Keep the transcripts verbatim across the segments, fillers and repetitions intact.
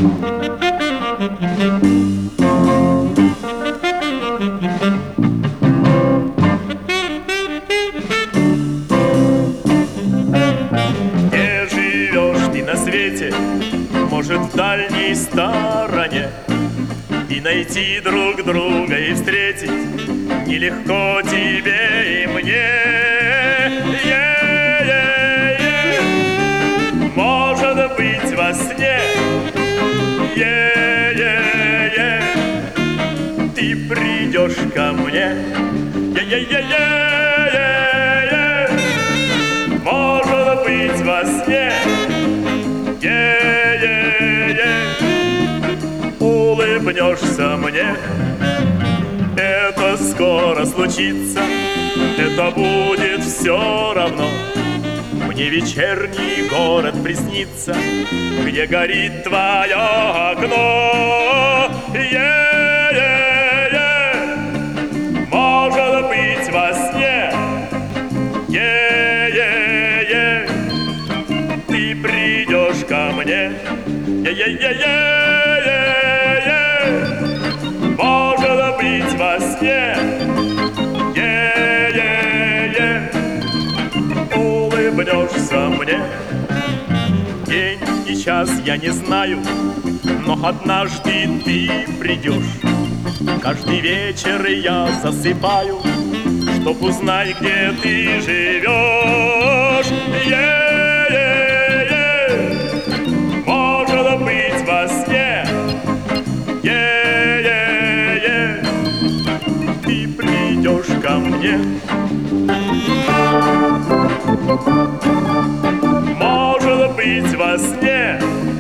Где живешь ты на свете, может, в дальней стороне, и найти друг друга и встретить нелегко тебе и мне. Е-е-е. Может быть, во сне Е-е-е. Ты придешь ко мне. Е-е-е-е. Может быть, во сне Е-е-е. Улыбнешься мне. Это скоро случится, это будет все равно. Мне вечерний город приснится, где горит твое окно. Е-е-е. Может быть, во сне Е-е-е. Ты придешь ко мне. Е-е-е-е. Может быть, во сне Е-е-е. Улыбнешься мне. День и час я не знаю, но однажды ты придешь. Каждый вечер я засыпаю, чтоб узнать, где ты живешь. Е-е-е. Может быть, во сне Е-е-е. Ты придешь ко мне. Может быть, во сне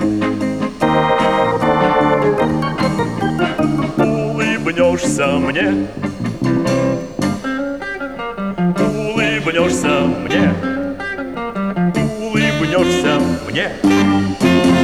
улыбнешься мне. Улыбнешься мне. Улыбнешься мне.